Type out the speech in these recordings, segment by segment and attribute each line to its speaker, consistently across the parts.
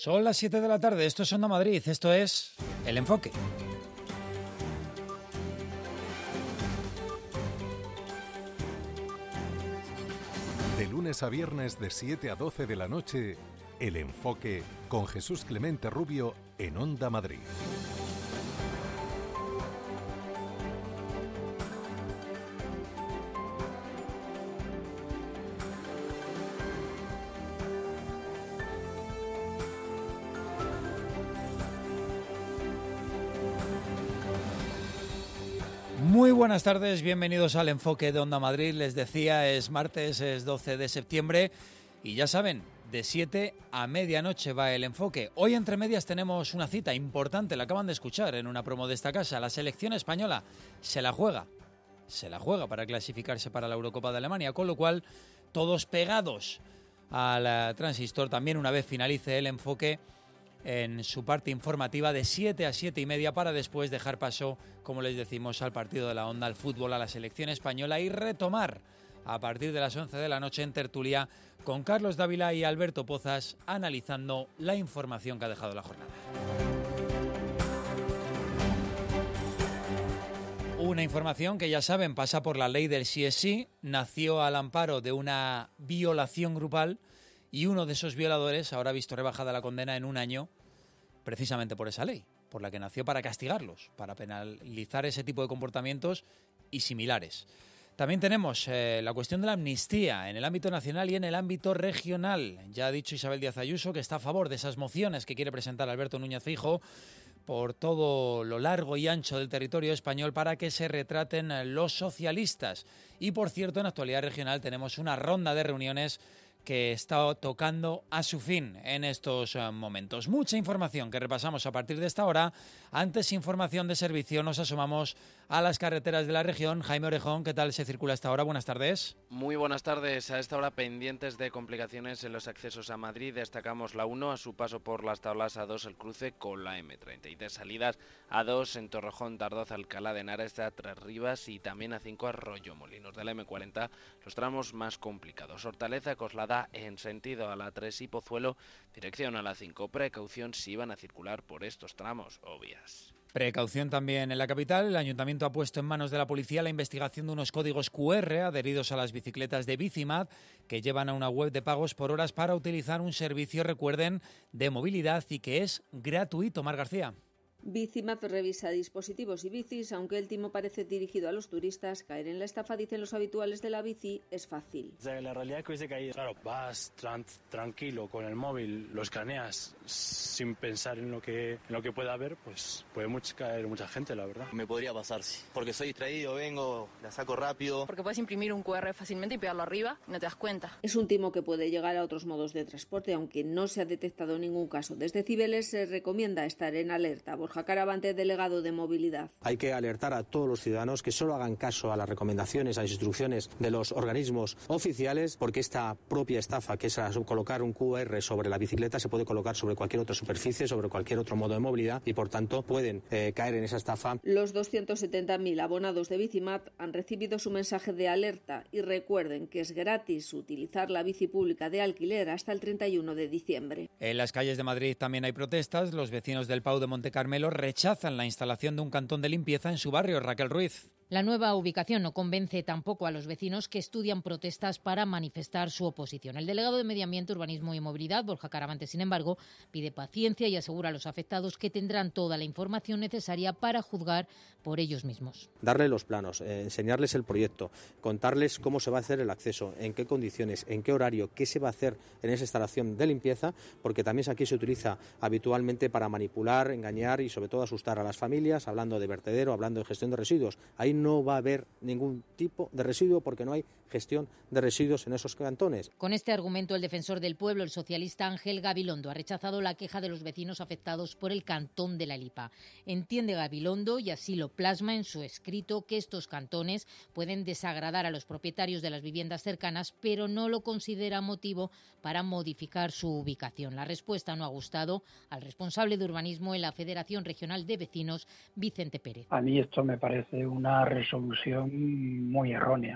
Speaker 1: Son las 7 de la tarde, esto es Onda Madrid, esto es El Enfoque.
Speaker 2: De lunes a viernes de 7 a 12 de la noche, El Enfoque con Jesús Clemente Rubio en Onda Madrid.
Speaker 1: Muy buenas tardes, bienvenidos al Enfoque de Onda Madrid. Les decía, es martes, es 12 de septiembre y ya saben, de 7 a medianoche va el Enfoque. Hoy entre medias tenemos una cita importante, la acaban de escuchar en una promo de esta casa. La selección española se la juega para clasificarse para la Eurocopa de Alemania, con lo cual todos pegados al transistor también una vez finalice el Enfoque en su parte informativa de 7 a 7 y media para después dejar paso, como les decimos, al partido de la Onda, al fútbol, a la selección española y retomar a partir de las 11 de la noche en tertulia con Carlos Dávila y Alberto Pozas analizando la información que ha dejado la jornada. Una información que ya saben pasa por la ley del sí es sí, nació al amparo de una violación grupal y uno de esos violadores ahora ha visto rebajada la condena en 1 año precisamente por esa ley, por la que nació para castigarlos, para penalizar ese tipo de comportamientos y similares. También tenemos la cuestión de la amnistía en el ámbito nacional y en el ámbito regional. Ya ha dicho Isabel Díaz Ayuso que está a favor de esas mociones que quiere presentar Alberto Núñez Feijóo por todo lo largo y ancho del territorio español para que se retraten los socialistas. Y por cierto, en actualidad regional tenemos una ronda de reuniones que está tocando a su fin en estos momentos. Mucha información que repasamos a partir de esta hora. Antes, información de servicio, nos asomamos a las carreteras de la región. Jaime Orejón, ¿qué tal se circula a esta hora? Buenas tardes.
Speaker 3: Muy buenas tardes. A esta hora pendientes de complicaciones en los accesos a Madrid. Destacamos la 1 a su paso por las tablas, A2 el cruce con la M30 y de salidas A2 en Torrejón, Tardoz, Alcalá de Henares, a Tres Rivas y también A5 Arroyo Molinos. De la M40 los tramos más complicados. Hortaleza, Coslada en sentido a la 3 y Pozuelo, dirección a la 5. Precaución si van a circular por estos tramos o vías.
Speaker 1: Precaución también en la capital. El Ayuntamiento ha puesto en manos de la policía la investigación de unos códigos QR adheridos a las bicicletas de Bicimad que llevan a una web de pagos por horas para utilizar un servicio, recuerden, de movilidad y que es gratuito. Mar García.
Speaker 4: Bicimad revisa dispositivos y bicis, aunque el timo parece dirigido a los turistas. Caer en la estafa, dicen los habituales de la bici, es fácil.
Speaker 5: O sea, la realidad es que hubiese caído. Claro, vas tranquilo con el móvil, lo escaneas sin pensar en lo que pueda haber, pues puede caer mucha gente, la verdad.
Speaker 6: Me podría pasar, sí, porque soy distraído, vengo, la saco rápido.
Speaker 7: Porque puedes imprimir un QR fácilmente y pegarlo arriba y no te das cuenta.
Speaker 4: Es un timo que puede llegar a otros modos de transporte, aunque no se ha detectado ningún caso. Desde Cibeles se recomienda estar en alerta. Borja Caravante, delegado de movilidad.
Speaker 8: Hay que alertar a todos los ciudadanos que solo hagan caso a las recomendaciones, a las instrucciones de los organismos oficiales, porque esta propia estafa, que es colocar un QR sobre la bicicleta, se puede colocar sobre cualquier otra superficie, sobre cualquier otro modo de movilidad y por tanto pueden caer en esa estafa.
Speaker 4: Los 270.000 abonados de Bicimad han recibido su mensaje de alerta y recuerden que es gratis utilizar la bici pública de alquiler hasta el 31 de diciembre.
Speaker 1: En las calles de Madrid también hay protestas. Los vecinos del Pau de Montecarmelo rechazan la instalación de un cantón de limpieza en su barrio. Raquel Ruiz.
Speaker 9: La nueva ubicación no convence tampoco a los vecinos que estudian protestas para manifestar su oposición. El delegado de Medio Ambiente, Urbanismo y Movilidad, Borja Caravante, sin embargo, pide paciencia y asegura a los afectados que tendrán toda la información necesaria para juzgar por ellos mismos.
Speaker 8: Darle los planos, enseñarles el proyecto, contarles cómo se va a hacer el acceso, en qué condiciones, en qué horario, qué se va a hacer en esa instalación de limpieza, porque también aquí se utiliza habitualmente para manipular, engañar y sobre todo asustar a las familias, hablando de vertedero, hablando de gestión de residuos. Ahí no va a haber ningún tipo de residuo porque no hay gestión de residuos en esos cantones.
Speaker 9: Con este argumento, el defensor del pueblo, el socialista Ángel Gabilondo, ha rechazado la queja de los vecinos afectados por el cantón de la Lipa. Entiende Gabilondo, y así lo plasma en su escrito, que estos cantones pueden desagradar a los propietarios de las viviendas cercanas, pero no lo considera motivo para modificar su ubicación. La respuesta no ha gustado al responsable de urbanismo en la Federación Regional de Vecinos, Vicente Pérez.
Speaker 10: A mí esto me parece una resolución muy errónea.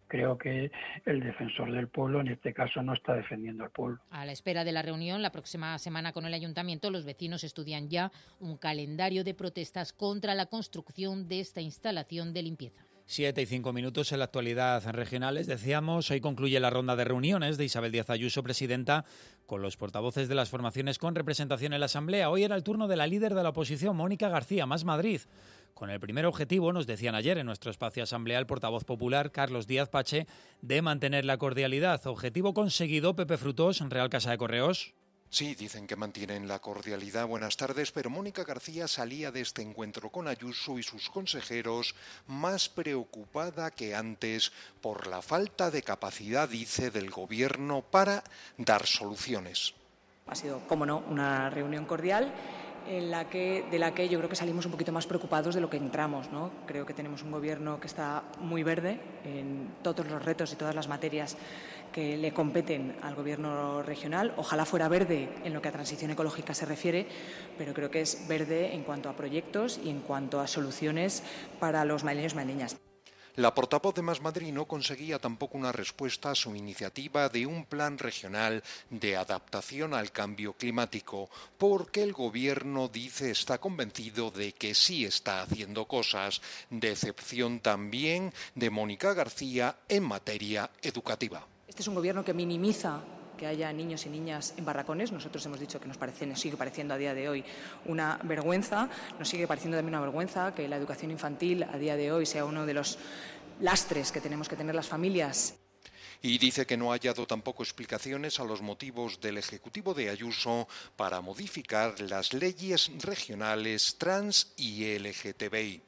Speaker 10: creo que el defensor del pueblo en este caso no está defendiendo al pueblo.
Speaker 9: A la espera de la reunión la próxima semana con el Ayuntamiento, los vecinos estudian ya un calendario de protestas contra la construcción de esta instalación de limpieza.
Speaker 1: 7:05 en la actualidad regionales. Decíamos, hoy concluye la ronda de reuniones de Isabel Díaz Ayuso, presidenta, con los portavoces de las formaciones con representación en la Asamblea. Hoy era el turno de la líder de la oposición, Mónica García, Más Madrid. Con el primer objetivo, nos decían ayer en nuestro espacio Asamblea el portavoz popular, Carlos Díaz Pache, de mantener la cordialidad. Objetivo conseguido, Pepe Frutos, en Real Casa de Correos.
Speaker 11: Sí, dicen que mantienen la cordialidad. Buenas tardes, pero Mónica García salía de este encuentro con Ayuso y sus consejeros más preocupada que antes por la falta de capacidad, dice, del Gobierno para dar soluciones.
Speaker 12: Ha sido, como no, una reunión cordial de la que yo creo que salimos un poquito más preocupados de lo que entramos, ¿no? Creo que tenemos un Gobierno que está muy verde en todos los retos y todas las materias que le competen al Gobierno regional. Ojalá fuera verde en lo que a transición ecológica se refiere, pero creo que es verde en cuanto a proyectos y en cuanto a soluciones para los madrileños y madrileñas.
Speaker 11: La portavoz de Más Madrid no conseguía tampoco una respuesta a su iniciativa de un plan regional de adaptación al cambio climático, porque el Gobierno, dice, está convencido de que sí está haciendo cosas. Decepción también de Mónica García en materia educativa.
Speaker 12: Este es un Gobierno que minimiza que haya niños y niñas en barracones. Nosotros hemos dicho que nos sigue pareciendo a día de hoy una vergüenza. Nos sigue pareciendo también una vergüenza que la educación infantil a día de hoy sea uno de los lastres que tenemos que tener las familias.
Speaker 11: Y dice que no ha hallado tampoco explicaciones a los motivos del Ejecutivo de Ayuso para modificar las leyes regionales trans y LGTBI.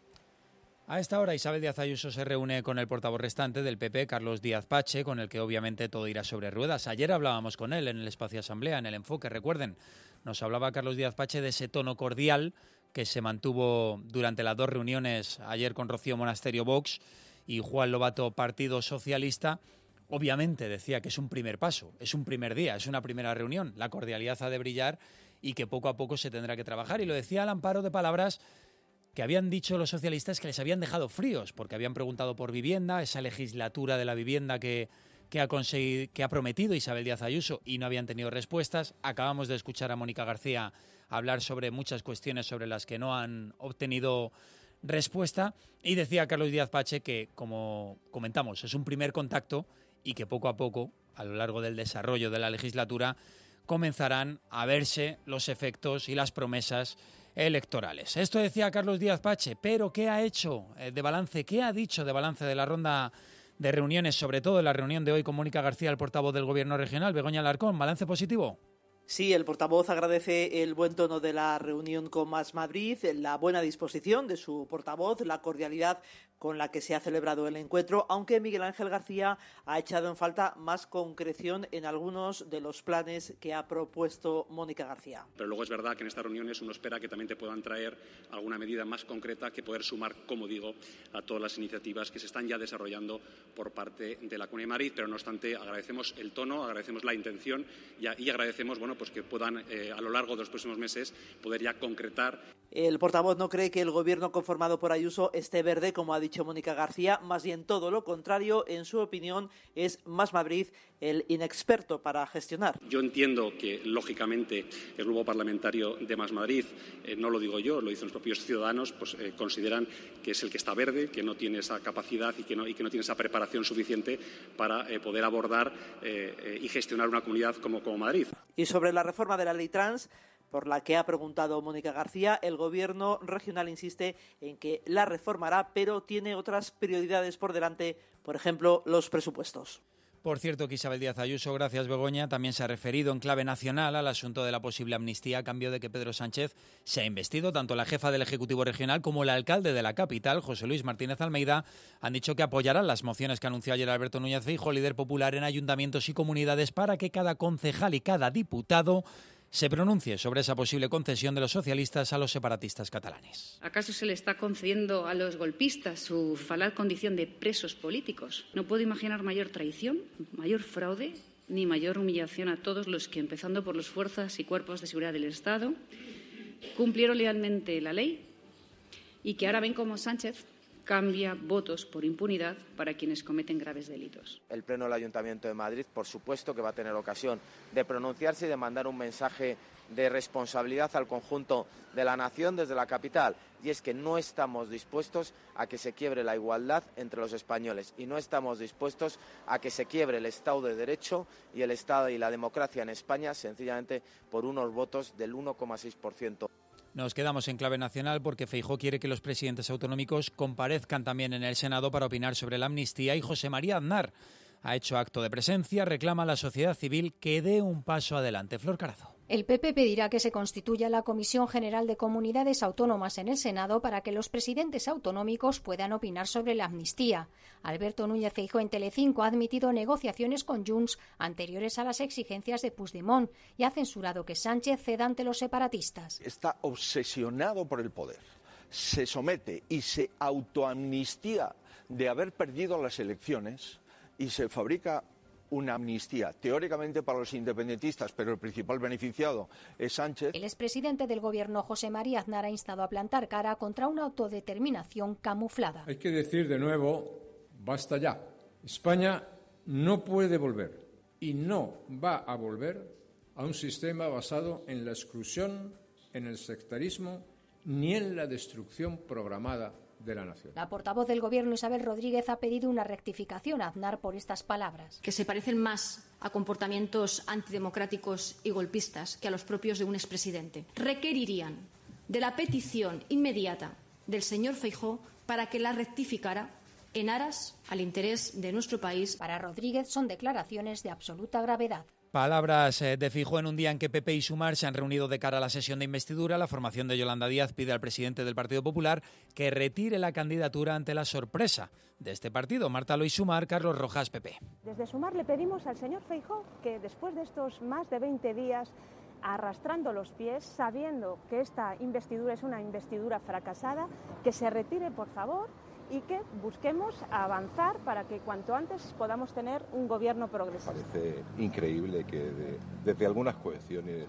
Speaker 1: A esta hora Isabel Díaz Ayuso se reúne con el portavoz restante del PP, Carlos Díaz Pache, con el que obviamente todo irá sobre ruedas. Ayer hablábamos con él en el espacio Asamblea, en el Enfoque, recuerden. Nos hablaba Carlos Díaz Pache de ese tono cordial que se mantuvo durante las dos reuniones, ayer con Rocío Monasterio Vox y Juan Lobato Partido Socialista. Obviamente decía que es un primer paso, es un primer día, es una primera reunión. La cordialidad ha de brillar y que poco a poco se tendrá que trabajar. Y lo decía al amparo de palabras que habían dicho los socialistas que les habían dejado fríos, porque habían preguntado por vivienda, esa legislatura de la vivienda que ha prometido Isabel Díaz Ayuso y no habían tenido respuestas. Acabamos de escuchar a Mónica García hablar sobre muchas cuestiones sobre las que no han obtenido respuesta y decía Carlos Díaz Pache que, como comentamos, es un primer contacto y que poco a poco, a lo largo del desarrollo de la legislatura, comenzarán a verse los efectos y las promesas electorales. Esto decía Carlos Díaz Pache, pero ¿qué ha hecho de balance? ¿Qué ha dicho de balance de la ronda de reuniones, sobre todo en la reunión de hoy con Mónica García, el portavoz del Gobierno regional? Begoña Alarcón, ¿balance positivo?
Speaker 13: Sí, el portavoz agradece el buen tono de la reunión con Más Madrid, la buena disposición de su portavoz, la cordialidad con la que se ha celebrado el encuentro, aunque Miguel Ángel García ha echado en falta más concreción en algunos de los planes que ha propuesto Mónica García.
Speaker 14: Pero luego es verdad que en estas reuniones uno espera que también te puedan traer alguna medida más concreta que poder sumar, como digo, a todas las iniciativas que se están ya desarrollando por parte de la Comunidad de Madrid. Pero no obstante, agradecemos el tono, agradecemos la intención y agradecemos pues que puedan a lo largo de los próximos meses poder ya concretar.
Speaker 13: El portavoz no cree que el Gobierno conformado por Ayuso esté verde, como ha dicho Mónica García, más bien todo lo contrario. En su opinión, es Más Madrid el inexperto para gestionar.
Speaker 14: Yo entiendo que, lógicamente, el Grupo Parlamentario de Más Madrid, no lo digo yo, lo dicen los propios ciudadanos, pues consideran que es el que está verde, que no tiene esa capacidad y que no tiene esa preparación suficiente para poder abordar y gestionar una comunidad como Madrid.
Speaker 13: Y sobre la reforma de la ley trans, por la que ha preguntado Mónica García, el Gobierno regional insiste en que la reformará, pero tiene otras prioridades por delante, por ejemplo, los presupuestos.
Speaker 1: Por cierto, que Isabel Díaz Ayuso, gracias Begoña, también se ha referido en clave nacional al asunto de la posible amnistía a cambio de que Pedro Sánchez se ha investido. Tanto la jefa del Ejecutivo regional como el alcalde de la capital, José Luis Martínez Almeida, han dicho que apoyarán las mociones que anunció ayer Alberto Núñez Feijóo, líder popular en ayuntamientos y comunidades, para que cada concejal y cada diputado se pronuncie sobre esa posible concesión de los socialistas a los separatistas catalanes.
Speaker 15: ¿Acaso se le está concediendo a los golpistas su falaz condición de presos políticos? No puedo imaginar mayor traición, mayor fraude, ni mayor humillación a todos los que, empezando por las fuerzas y cuerpos de seguridad del Estado, cumplieron lealmente la ley y que ahora ven cómo Sánchez cambia votos por impunidad para quienes cometen graves delitos.
Speaker 6: El Pleno del Ayuntamiento de Madrid, por supuesto, que va a tener ocasión de pronunciarse y de mandar un mensaje de responsabilidad al conjunto de la nación desde la capital, y es que no estamos dispuestos a que se quiebre la igualdad entre los españoles y no estamos dispuestos a que se quiebre el Estado de Derecho y el Estado y la democracia en España sencillamente por unos votos del 1,6%.
Speaker 1: Nos quedamos en clave nacional porque Feijóo quiere que los presidentes autonómicos comparezcan también en el Senado para opinar sobre la amnistía y José María Aznar ha hecho acto de presencia, reclama a la sociedad civil que dé un paso adelante. Flor Carazo.
Speaker 16: El PP pedirá que se constituya la Comisión General de Comunidades Autónomas en el Senado para que los presidentes autonómicos puedan opinar sobre la amnistía. Alberto Núñez Feijóo en Telecinco ha admitido negociaciones con Junts anteriores a las exigencias de Puigdemont y ha censurado que Sánchez ceda ante los separatistas.
Speaker 17: Está obsesionado por el poder, se somete y se autoamnistía de haber perdido las elecciones y se fabrica una amnistía, teóricamente para los independentistas, pero el principal beneficiado es Sánchez.
Speaker 16: El expresidente del Gobierno, José María Aznar, ha instado a plantar cara contra una autodeterminación camuflada.
Speaker 18: Hay que decir de nuevo, basta ya. España no puede volver y no va a volver a un sistema basado en la exclusión, en el sectarismo, ni en la destrucción programada de la nación.
Speaker 16: La portavoz del Gobierno, Isabel Rodríguez, ha pedido una rectificación a Aznar por estas palabras.
Speaker 19: Que se parecen más a comportamientos antidemocráticos y golpistas que a los propios de un expresidente. Requerirían de la petición inmediata del señor Feijóo para que la rectificara en aras al interés de nuestro país.
Speaker 16: Para Rodríguez son declaraciones de absoluta gravedad.
Speaker 1: Palabras de Feijóo en un día en que PP y Sumar se han reunido de cara a la sesión de investidura. La formación de Yolanda Díaz pide al presidente del Partido Popular que retire la candidatura ante la sorpresa de este partido. Marta Lois Sumar, Carlos Rojas, PP.
Speaker 20: Desde Sumar le pedimos al señor Feijóo que después de estos más de 20 días arrastrando los pies, sabiendo que esta investidura es una investidura fracasada, que se retire, por favor, y que busquemos avanzar para que cuanto antes podamos tener un gobierno progresista.
Speaker 21: Parece increíble que desde algunas coaliciones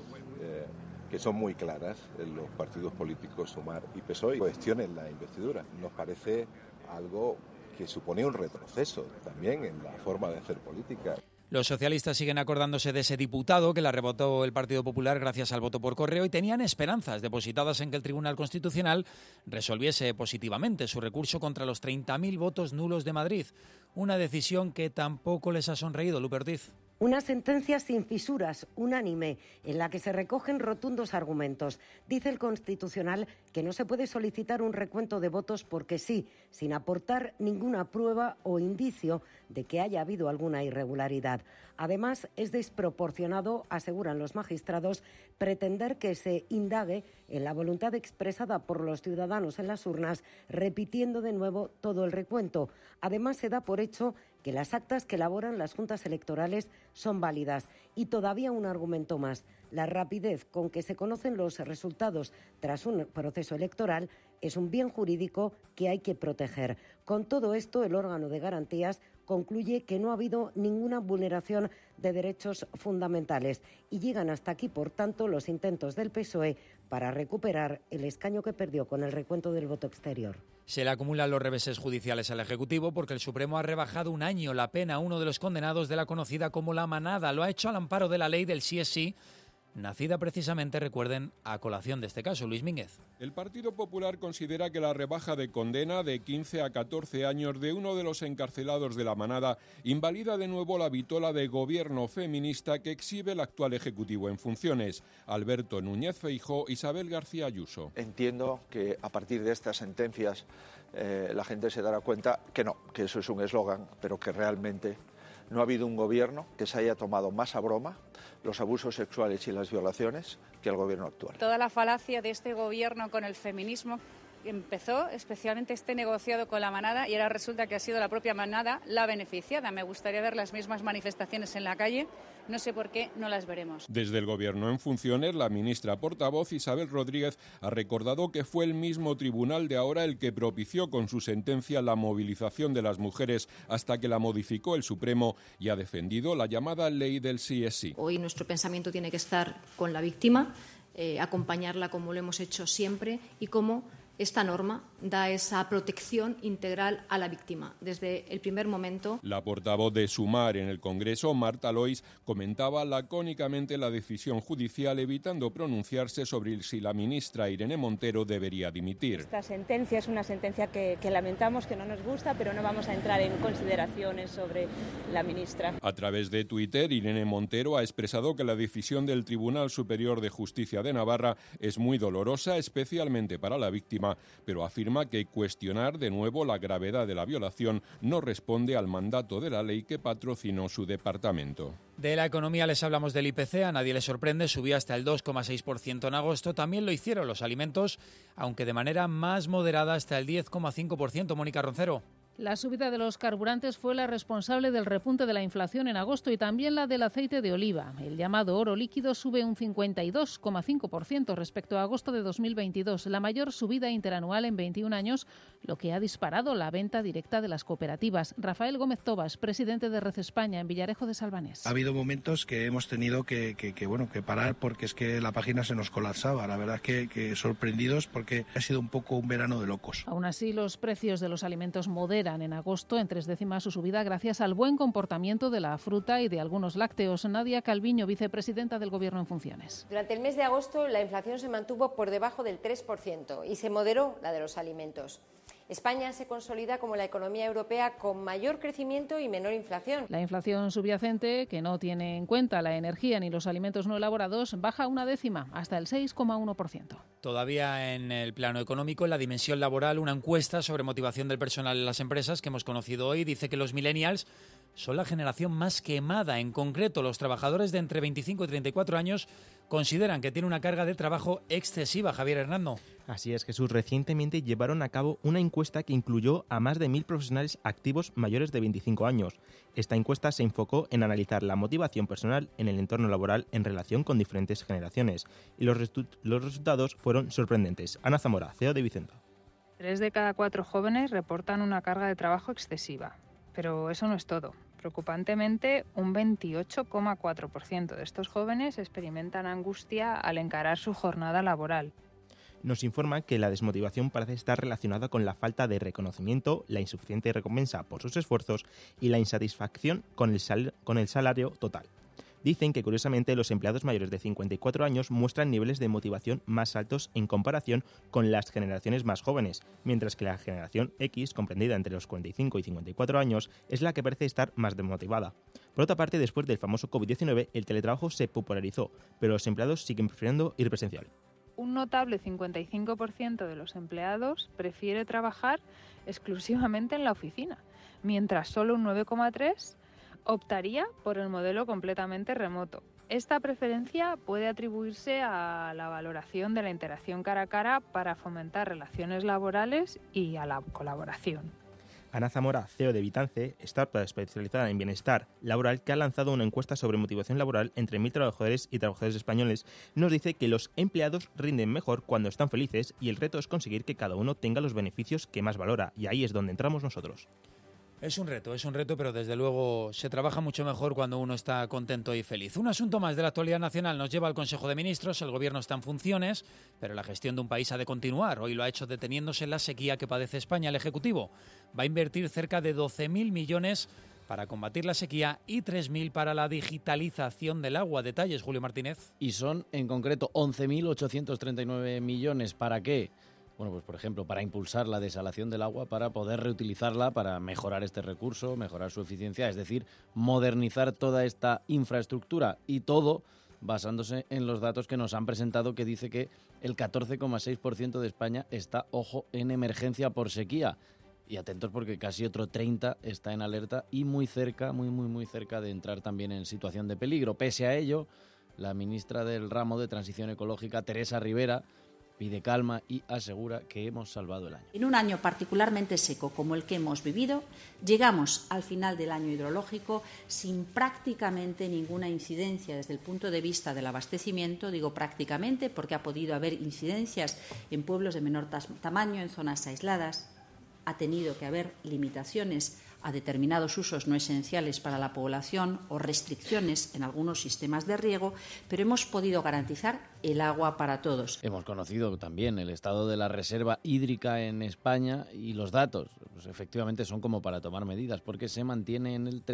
Speaker 21: que son muy claras en los partidos políticos Sumar y PSOE cuestionen la investidura. Nos parece algo que supone un retroceso también en la forma de hacer política.
Speaker 1: Los socialistas siguen acordándose de ese diputado que la rebotó el Partido Popular gracias al voto por correo y tenían esperanzas depositadas en que el Tribunal Constitucional resolviese positivamente su recurso contra los 30.000 votos nulos de Madrid. Una decisión que tampoco les ha sonreído, Lupe Ortiz.
Speaker 22: Una sentencia sin fisuras, unánime, en la que se recogen rotundos argumentos. Dice el Constitucional que no se puede solicitar un recuento de votos porque sí, sin aportar ninguna prueba o indicio de que haya habido alguna irregularidad. Además, es desproporcionado, aseguran los magistrados, pretender que se indague en la voluntad expresada por los ciudadanos en las urnas, repitiendo de nuevo todo el recuento. Además, se da por hecho que las actas que elaboran las juntas electorales son válidas. Y todavía un argumento más. La rapidez con que se conocen los resultados tras un proceso electoral es un bien jurídico que hay que proteger. Con todo esto, el órgano de garantías concluye que no ha habido ninguna vulneración de derechos fundamentales y llegan hasta aquí, por tanto, los intentos del PSOE para recuperar el escaño que perdió con el recuento del voto exterior.
Speaker 1: Se le acumulan los reveses judiciales al Ejecutivo porque el Supremo ha rebajado un año la pena a uno de los condenados de la conocida como La Manada. Lo ha hecho al amparo de la ley del sí es sí, nacida precisamente, recuerden, a colación de este caso. Luis Mínguez.
Speaker 23: El Partido Popular considera que la rebaja de condena de 15 a 14 años de uno de los encarcelados de La Manada invalida de nuevo la vitola de gobierno feminista que exhibe el actual Ejecutivo en funciones. Alberto Núñez Feijóo, Isabel García Ayuso.
Speaker 17: Entiendo que a partir de estas sentencias la gente se dará cuenta que no, que eso es un eslogan, pero que realmente no ha habido un gobierno que se haya tomado más a broma los abusos sexuales y las violaciones que el gobierno actual.
Speaker 24: Toda la falacia de este gobierno con el feminismo empezó especialmente este negociado con La Manada y ahora resulta que ha sido la propia Manada la beneficiada. Me gustaría ver las mismas manifestaciones en la calle, no sé por qué no las veremos.
Speaker 23: Desde el Gobierno en funciones, la ministra portavoz Isabel Rodríguez ha recordado que fue el mismo tribunal de ahora el que propició con su sentencia la movilización de las mujeres hasta que la modificó el Supremo y ha defendido la llamada ley del sí es sí.
Speaker 19: Hoy nuestro pensamiento tiene que estar con la víctima, acompañarla como lo hemos hecho siempre y como esta norma da esa protección integral a la víctima desde el primer momento.
Speaker 23: La portavoz de Sumar en el Congreso, Marta Lois, comentaba lacónicamente la decisión judicial, evitando pronunciarse sobre si la ministra Irene Montero debería dimitir.
Speaker 20: Esta sentencia es una sentencia que lamentamos, que no nos gusta, pero no vamos a entrar en consideraciones sobre la ministra.
Speaker 23: A través de Twitter, Irene Montero ha expresado que la decisión del Tribunal Superior de Justicia de Navarra es muy dolorosa, especialmente para la víctima, pero afirma que cuestionar de nuevo la gravedad de la violación no responde al mandato de la ley que patrocinó su departamento.
Speaker 1: De la economía les hablamos del IPC, a nadie le sorprende, subió hasta el 2,6% en agosto. También lo hicieron los alimentos, aunque de manera más moderada hasta el 10,5%. Mónica Roncero.
Speaker 2: La subida de los carburantes fue la responsable del repunte de la inflación en agosto y también la del aceite de oliva. El llamado oro líquido sube un 52,5% respecto a agosto de 2022, la mayor subida interanual en 21 años, lo que ha disparado la venta directa de las cooperativas. Rafael Gómez Tobas, presidente de Red España en Villarejo de Salvanés.
Speaker 3: Ha habido momentos que hemos tenido que parar porque es que la página se nos colapsaba. La verdad es que sorprendidos porque ha sido un poco un verano de locos.
Speaker 2: Aún así, los precios de los alimentos moderan en agosto en 0,3 su subida gracias al buen comportamiento de la fruta y de algunos lácteos. Nadia Calviño, vicepresidenta del Gobierno en funciones.
Speaker 5: Durante el mes de agosto la inflación se mantuvo por debajo del 3% y se moderó la de los alimentos. España se consolida como la economía europea con mayor crecimiento y menor inflación.
Speaker 2: La inflación subyacente, que no tiene en cuenta la energía ni los alimentos no elaborados, baja 0,1 hasta el 6,1%.
Speaker 1: Todavía en el plano económico, en la dimensión laboral, una encuesta sobre motivación del personal en las empresas que hemos conocido hoy dice que los millennials son la generación más quemada. En concreto, los trabajadores de entre 25 y 34 años consideran que tiene una carga de trabajo excesiva. Javier Hernando.
Speaker 7: Así es, Jesús. Recientemente llevaron a cabo una encuesta que incluyó a más de 1.000 profesionales activos mayores de 25 años. Esta encuesta se enfocó en analizar la motivación personal en el entorno laboral en relación con diferentes generaciones. Y los resultados fueron sorprendentes. Ana Zamora, CEO de Vicenta.
Speaker 25: 3 de cada 4 jóvenes reportan una carga de trabajo excesiva. Pero eso no es todo. Preocupantemente, un 28,4% de estos jóvenes experimentan angustia al encarar su jornada laboral.
Speaker 7: Nos informa que la desmotivación parece estar relacionada con la falta de reconocimiento, la insuficiente recompensa por sus esfuerzos y la insatisfacción con el salario total. Dicen que, curiosamente, los empleados mayores de 54 años muestran niveles de motivación más altos en comparación con las generaciones más jóvenes, mientras que la generación X, comprendida entre los 45 y 54 años, es la que parece estar más desmotivada. Por otra parte, después del famoso COVID-19, el teletrabajo se popularizó, pero los empleados siguen prefiriendo ir presencial.
Speaker 25: Un notable 55% de los empleados prefiere trabajar exclusivamente en la oficina, mientras solo un 9,3% optaría por el modelo completamente remoto. Esta preferencia puede atribuirse a la valoración de la interacción cara a cara para fomentar relaciones laborales y a la colaboración.
Speaker 7: Ana Zamora, CEO de Vitance, startup especializada en bienestar laboral, que ha lanzado una encuesta sobre motivación laboral entre 1.000 trabajadores y trabajadores españoles, nos dice que los empleados rinden mejor cuando están felices y el reto es conseguir que cada uno tenga los beneficios que más valora, y ahí es donde entramos nosotros.
Speaker 1: Es un reto, pero desde luego se trabaja mucho mejor cuando uno está contento y feliz. Un asunto más de la actualidad nacional nos lleva al Consejo de Ministros. El Gobierno está en funciones, pero la gestión de un país ha de continuar. Hoy lo ha hecho deteniéndose en la sequía que padece España. El Ejecutivo va a invertir cerca de 12.000 millones para combatir la sequía y 3.000 para la digitalización del agua. Detalles, Julio Martínez.
Speaker 26: Y son, en concreto, 11.839 millones. ¿Para qué? Bueno, pues por ejemplo, para impulsar la desalación del agua, para poder reutilizarla, para mejorar este recurso, mejorar su eficiencia, es decir, modernizar toda esta infraestructura, y todo basándose en los datos que nos han presentado, que dice que el 14,6% de España está, ojo, en emergencia por sequía. Y atentos porque casi otro 30% está en alerta y muy cerca, muy cerca de entrar también en situación de peligro. Pese a ello, la ministra del ramo de Transición Ecológica, Teresa Rivera, pide calma y asegura que hemos salvado el año.
Speaker 27: En un año particularmente seco como el que hemos vivido, llegamos al final del año hidrológico sin prácticamente ninguna incidencia desde el punto de vista del abastecimiento. Digo prácticamente porque ha podido haber incidencias en pueblos de menor tamaño, en zonas aisladas. Ha tenido que haber limitaciones a determinados usos no esenciales para la población o restricciones en algunos sistemas de riego, pero hemos podido garantizar el agua para todos.
Speaker 26: Hemos conocido también el estado de la reserva hídrica en España y los datos, pues efectivamente son como para tomar medidas, porque se mantiene en el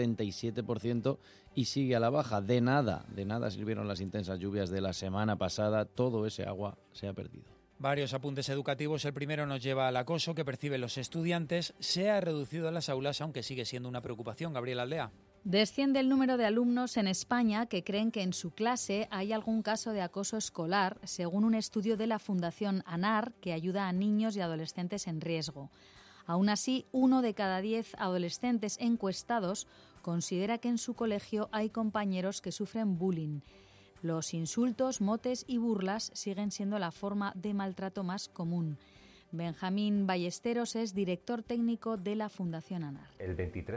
Speaker 26: 37% y sigue a la baja. De nada sirvieron las intensas lluvias de la semana pasada, todo ese agua se ha perdido.
Speaker 1: Varios apuntes educativos. El primero nos lleva al acoso que perciben los estudiantes. Se ha reducido en las aulas, aunque sigue siendo una preocupación. Gabriela Aldea.
Speaker 4: Desciende el número de alumnos en España que creen que en su clase hay algún caso de acoso escolar, según un estudio de la Fundación ANAR, que ayuda a niños y adolescentes en riesgo. Aún así, 1 de cada 10 adolescentes encuestados considera que en su colegio hay compañeros que sufren bullying. Los insultos, motes y burlas siguen siendo la forma de maltrato más común. Benjamín Ballesteros es director técnico de la Fundación ANAR.
Speaker 8: El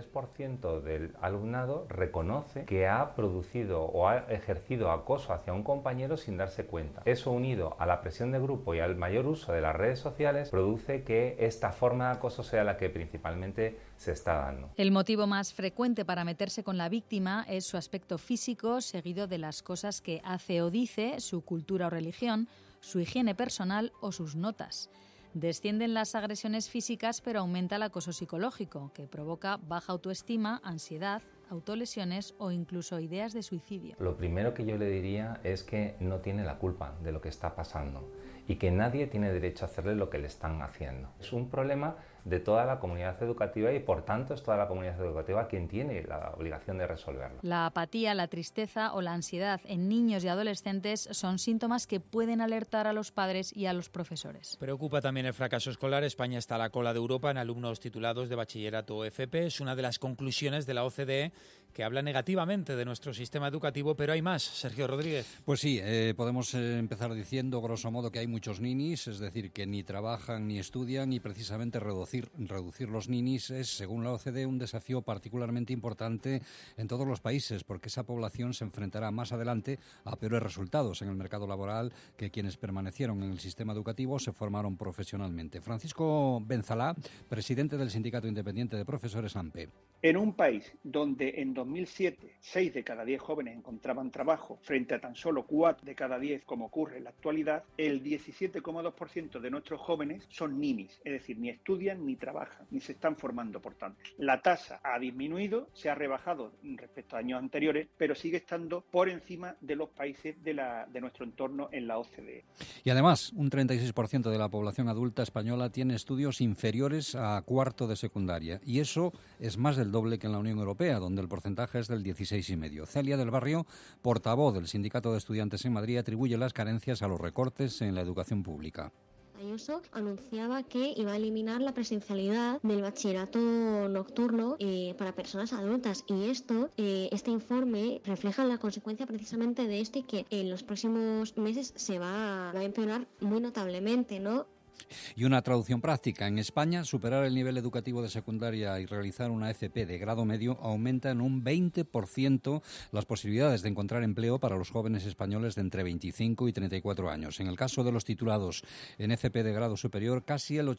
Speaker 8: 23% del alumnado reconoce que ha producido o ha ejercido acoso hacia un compañero sin darse cuenta. Eso, unido a la presión de grupo y al mayor uso de las redes sociales, produce que esta forma de acoso sea la que principalmente se está dando.
Speaker 4: El motivo más frecuente para meterse con la víctima es su aspecto físico, seguido de las cosas que hace o dice, su cultura o religión, su higiene personal o sus notas. Descienden las agresiones físicas, pero aumenta el acoso psicológico, que provoca baja autoestima, ansiedad, autolesiones o incluso ideas de suicidio.
Speaker 8: Lo primero que yo le diría es que no tiene la culpa de lo que está pasando y que nadie tiene derecho a hacerle lo que le están haciendo. Es un problema de toda la comunidad educativa y, por tanto, es toda la comunidad educativa quien tiene la obligación de resolverlo.
Speaker 4: La apatía, la tristeza o la ansiedad en niños y adolescentes son síntomas que pueden alertar a los padres y a los profesores.
Speaker 1: Preocupa también el fracaso escolar. España está a la cola de Europa en alumnos titulados de bachillerato o FP. Es una de las conclusiones de la OCDE, que habla negativamente de nuestro sistema educativo, pero hay más. Sergio Rodríguez.
Speaker 9: Pues sí, podemos empezar diciendo, grosso modo, que hay muchos ninis, es decir, que ni trabajan ni estudian, y precisamente reducir los ninis es, según la OCDE, un desafío particularmente importante en todos los países, porque esa población se enfrentará más adelante a peores resultados en el mercado laboral que quienes permanecieron en el sistema educativo se formaron profesionalmente. Francisco Benzalá, presidente del Sindicato Independiente de Profesores ANPE.
Speaker 10: En un país donde en 2007 6 de cada 10 jóvenes encontraban trabajo frente a tan solo 4 de cada 10 como ocurre en la actualidad, el 17,2% de nuestros jóvenes son ninis, es decir, ni estudian ni trabajan, ni se están formando, por tanto. La tasa ha disminuido, se ha rebajado respecto a años anteriores, pero sigue estando por encima de los países de nuestro entorno en la OCDE.
Speaker 9: Y además, un 36% de la población adulta española tiene estudios inferiores a cuarto de secundaria, y eso es más del doble que en la Unión Europea, donde el porcentaje es del 16,5%. Celia del Barrio, portavoz del Sindicato de Estudiantes en Madrid, atribuye las carencias a los recortes en la educación pública.
Speaker 11: Ayuso anunciaba que iba a eliminar la presencialidad del bachillerato nocturno para personas adultas, y este informe refleja la consecuencia precisamente de esto, y que en los próximos meses se va a empeorar muy notablemente, ¿no?
Speaker 9: Y una traducción práctica. En España, superar el nivel educativo de secundaria y realizar una FP de grado medio aumenta en un 20% las posibilidades de encontrar empleo para los jóvenes españoles de entre 25 y 34 años. En el caso de los titulados en FP de grado superior, casi el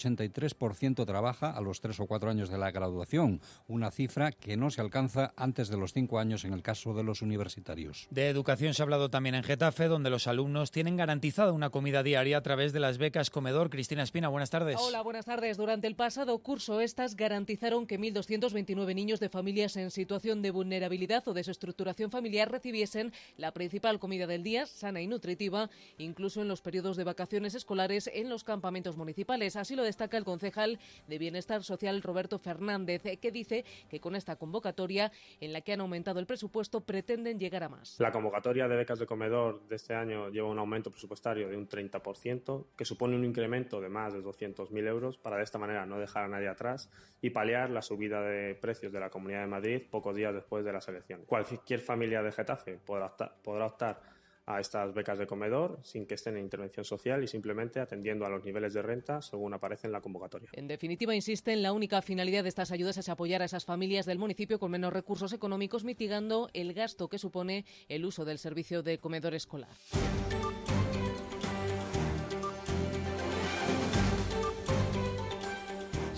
Speaker 9: 83% trabaja a los 3 o 4 años de la graduación, una cifra que no se alcanza antes de los 5 años en el caso de los universitarios.
Speaker 1: De educación se ha hablado también en Getafe, donde los alumnos tienen garantizada una comida diaria a través de las becas comedor. Cristina Espina, buenas tardes.
Speaker 12: Hola, buenas tardes. Durante el pasado curso, estas garantizaron que 1.229 niños de familias en situación de vulnerabilidad o desestructuración familiar recibiesen la principal comida del día, sana y nutritiva, incluso en los periodos de vacaciones escolares en los campamentos municipales. Así lo destaca el concejal de Bienestar Social, Roberto Fernández, que dice que con esta convocatoria, en la que han aumentado el presupuesto, pretenden llegar a más.
Speaker 14: La convocatoria de becas de comedor de este año lleva un aumento presupuestario de un 30%, que supone un incremento de más de 200.000 euros para de esta manera no dejar a nadie atrás y paliar la subida de precios de la Comunidad de Madrid pocos días después de las elecciones. Cualquier familia de Getafe podrá optar a estas becas de comedor sin que estén en intervención social y simplemente atendiendo a los niveles de renta según aparece en la convocatoria.
Speaker 12: En definitiva, insisten, la única finalidad de estas ayudas es apoyar a esas familias del municipio con menos recursos económicos, mitigando el gasto que supone el uso del servicio de comedor escolar.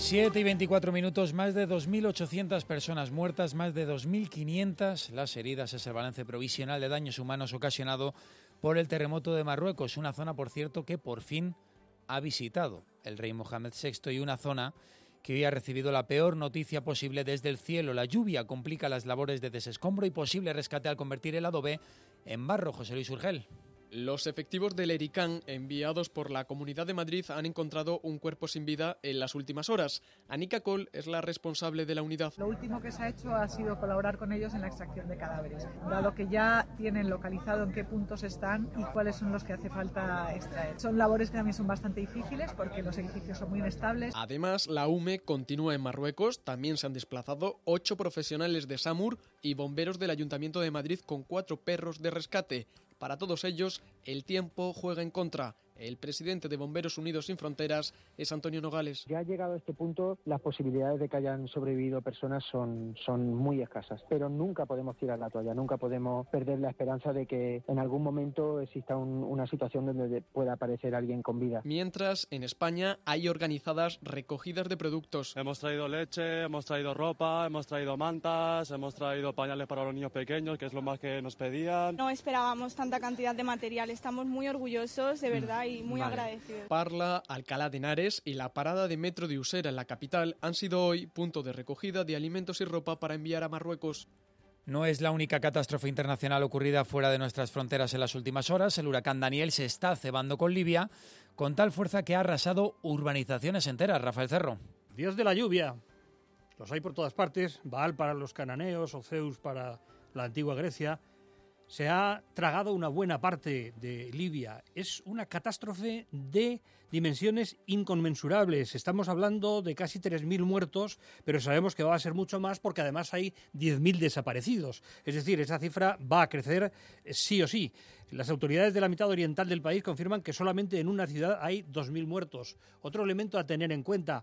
Speaker 1: 7 y 24 minutos, más de 2.800 personas muertas, más de 2.500 las heridas. Es el balance provisional de daños humanos ocasionado por el terremoto de Marruecos, una zona, por cierto, que por fin ha visitado el rey Mohamed VI y una zona que hoy ha recibido la peor noticia posible desde el cielo. La lluvia complica las labores de desescombro y posible rescate al convertir el adobe en barro. José Luis Urgel.
Speaker 6: Los efectivos del ERICAN enviados por la Comunidad de Madrid han encontrado un cuerpo sin vida en las últimas horas. Anika Col es la responsable de la unidad.
Speaker 13: Lo último que se ha hecho ha sido colaborar con ellos en la extracción de cadáveres, dado que ya tienen localizado en qué puntos están y cuáles son los que hace falta extraer. Son labores que también son bastante difíciles porque los edificios son muy inestables.
Speaker 6: Además, la UME continúa en Marruecos. También se han desplazado 8 profesionales de SAMUR y bomberos del Ayuntamiento de Madrid con 4 perros de rescate. Para todos ellos, el tiempo juega en contra. El presidente de Bomberos Unidos Sin Fronteras es Antonio Nogales.
Speaker 15: Ya llegado a este punto, las posibilidades de que hayan sobrevivido personas son muy escasas, pero nunca podemos tirar la toalla, nunca podemos perder la esperanza de que en algún momento exista una situación donde pueda aparecer alguien con vida.
Speaker 6: Mientras, en España hay organizadas recogidas de productos.
Speaker 16: Hemos traído leche, hemos traído ropa, hemos traído mantas, hemos traído pañales para los niños pequeños, que es lo más que nos pedían.
Speaker 18: No esperábamos tanta cantidad de material, estamos muy orgullosos, de verdad, y muy agradecidos.
Speaker 6: Parla, Alcalá de Henares y la parada de metro de Usera en la capital han sido hoy punto de recogida de alimentos y ropa para enviar a Marruecos.
Speaker 1: No es la única catástrofe internacional ocurrida fuera de nuestras fronteras en las últimas horas. El huracán Daniel se está cebando con Libia con tal fuerza que ha arrasado urbanizaciones enteras. Rafael Cerro.
Speaker 21: Dios de la lluvia. Los hay por todas partes. Baal para los cananeos o Zeus para la antigua Grecia. Se ha tragado una buena parte de Libia. Es una catástrofe de dimensiones inconmensurables. Estamos hablando de casi 3.000 muertos, pero sabemos que va a ser mucho más porque además hay 10.000 desaparecidos. Es decir, esa cifra va a crecer sí o sí. Las autoridades de la mitad oriental del país confirman que solamente en una ciudad hay 2.000 muertos. Otro elemento a tener en cuenta,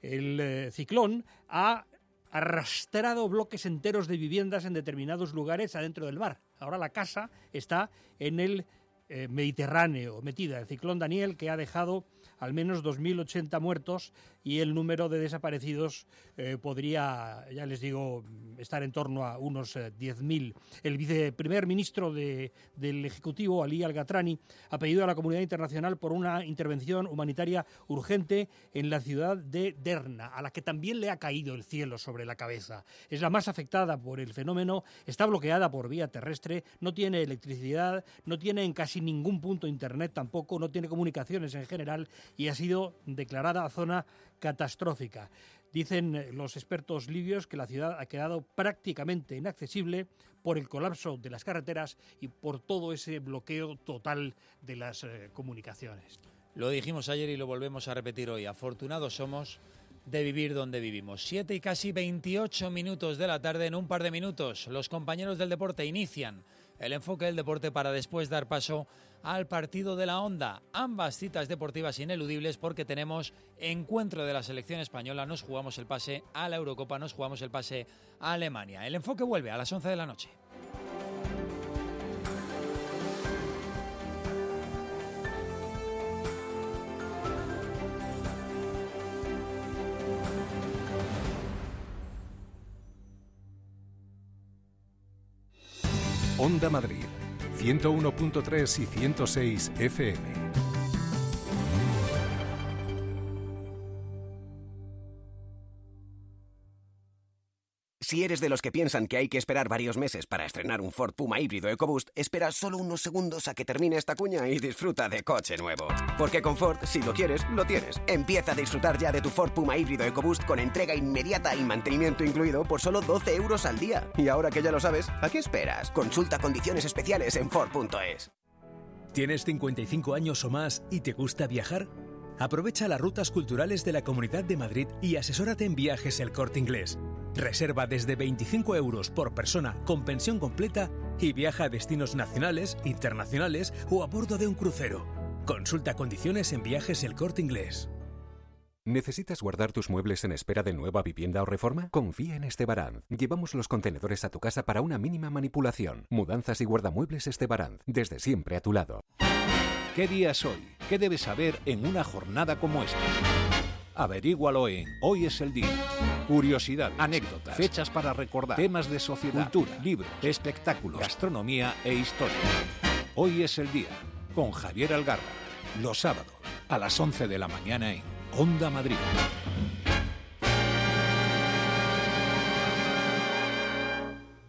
Speaker 21: el ciclón ha arrastrado bloques enteros de viviendas en determinados lugares adentro del mar. Ahora la casa está en el Mediterráneo, metida. El ciclón Daniel, que ha dejado al menos 2.080 muertos y el número de desaparecidos podría, ya les digo, estar en torno a unos 10.000. El viceprimer ministro del Ejecutivo, Ali Al-Ghatrani, ha pedido a la comunidad internacional por una intervención humanitaria urgente en la ciudad de Derna, a la que también le ha caído el cielo sobre la cabeza. Es la más afectada por el fenómeno, está bloqueada por vía terrestre, no tiene electricidad, no tiene en casi ningún punto internet tampoco, no tiene comunicaciones en general y ha sido declarada zona catastrófica. Dicen los expertos libios que la ciudad ha quedado prácticamente inaccesible por el colapso de las carreteras y por todo ese bloqueo total de las comunicaciones.
Speaker 1: Lo dijimos ayer y lo volvemos a repetir hoy. Afortunados somos de vivir donde vivimos. 7 y casi 28 minutos de la tarde. En un par de minutos, los compañeros del deporte inician el enfoque del deporte para después dar paso al partido de la Onda. Ambas citas deportivas ineludibles porque tenemos encuentro de la selección española. Nos jugamos el pase a la Eurocopa, nos jugamos el pase a Alemania. El enfoque vuelve a las 11 de la noche.
Speaker 22: Onda Madrid, 101.3 y 106 FM.
Speaker 28: Si eres de los que piensan que hay que esperar varios meses para estrenar un Ford Puma híbrido EcoBoost, espera solo unos segundos a que termine esta cuña y disfruta de coche nuevo. Porque con Ford, si lo quieres, lo tienes. Empieza a disfrutar ya de tu Ford Puma híbrido EcoBoost con entrega inmediata y mantenimiento incluido por solo 12 euros al día. Y ahora que ya lo sabes, ¿a qué esperas? Consulta condiciones especiales en Ford.es.
Speaker 29: ¿Tienes 55 años o más y te gusta viajar? Aprovecha las rutas culturales de la Comunidad de Madrid y asesórate en Viajes El Corte Inglés. Reserva desde 25 euros por persona con pensión completa y viaja a destinos nacionales, internacionales o a bordo de un crucero. Consulta condiciones en Viajes El Corte Inglés.
Speaker 22: ¿Necesitas guardar tus muebles en espera de nueva vivienda o reforma? Confía en Estebaranz. Llevamos los contenedores a tu casa para una mínima manipulación. Mudanzas y guardamuebles Estebaranz. Desde siempre a tu lado.
Speaker 30: ¿Qué día es hoy? ¿Qué debes saber en una jornada como esta?
Speaker 2: Averígualo en Hoy es el Día. Curiosidades, anécdotas, fechas para recordar, temas de sociedad, cultura, libros, espectáculos, gastronomía e historia. Hoy es el Día, con Javier Algarra. Los sábados, a las 11 de la mañana en Onda Madrid.